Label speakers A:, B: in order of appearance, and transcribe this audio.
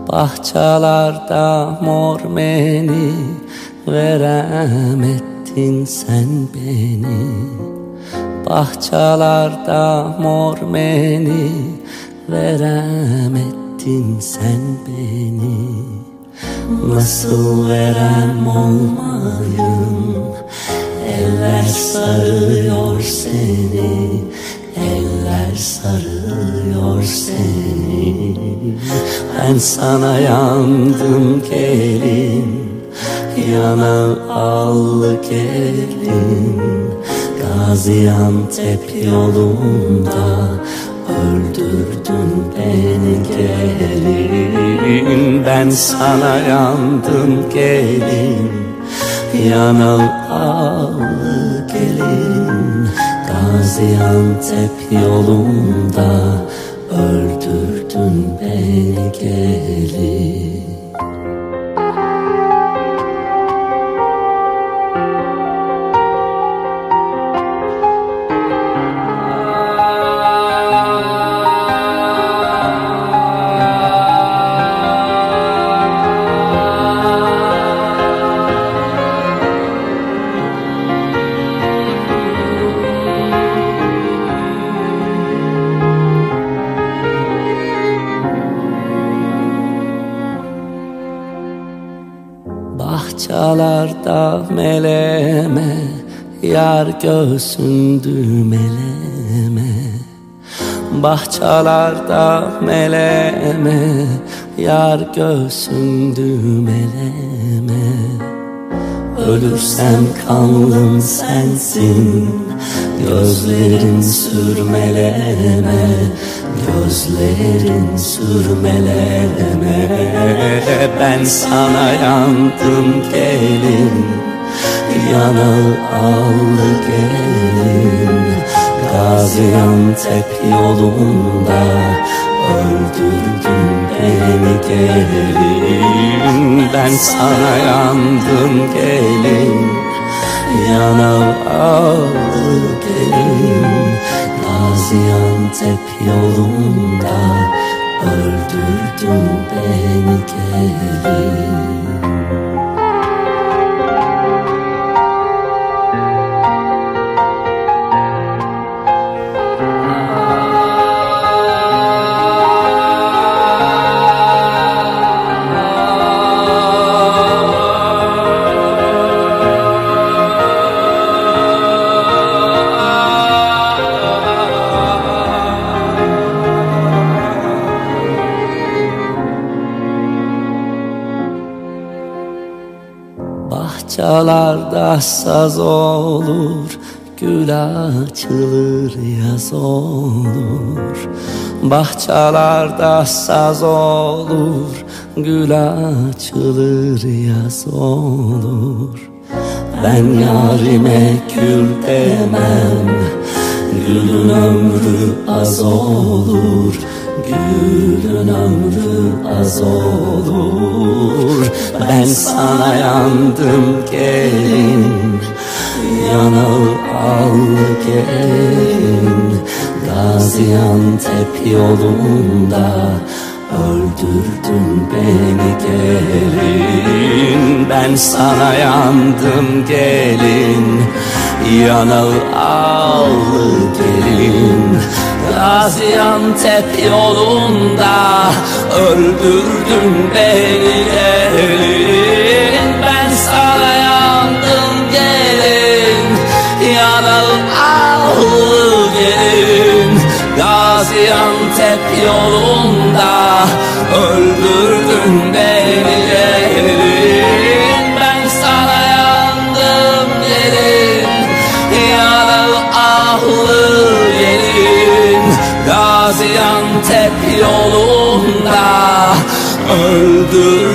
A: Bahçalarda mor meni veremedin sen beni. Bahçalarda mor meni veremedin sen beni. Nasıl verem olmayım, eller sarıyor seni, eller sarıyor seni. Ben sana yandım gelin, yana al gelin. Gaziantep yolunda öldürdün beni gelin. Ben sana yandım gelin, yana al gelin. Gaziantep yolunda öldürdün beni gelin. Bahçalarda meleme, yar göğsündü meleme. Bahçalarda meleme, yar göğsündü meleme. Ölürsem kanlım sensin, gözlerin sürmeleme, gözlerin sürmeleme. Ben sana yandım gelin, yana al gelin. Gaziantep yolunda öldürdün beni gelin. Ben sana yandım gelin, yana al gelin. Gaziantep yolunda öldürdün beni gelin. Bahçalarda saz olur, gül açılır yaz olur. Bahçalarda saz olur, gül açılır yaz olur. Ben yarime gül demem, gülün ömrü az olur. Gülün ömrü az olur. Ben sana yandım gelin, yana al gelin. Gaziantep yolunda öldürdün beni gelin. Ben sana yandım gelin, yana al gelin. Gaziantep yolunda öldürdün beni gelin. Ben sana yandım gelin, yana al gelin. Gaziantep yolunda öldürdün beni gelin. Ben sana yandım gelin, yana al gelin. Gaziantep yolunda öldür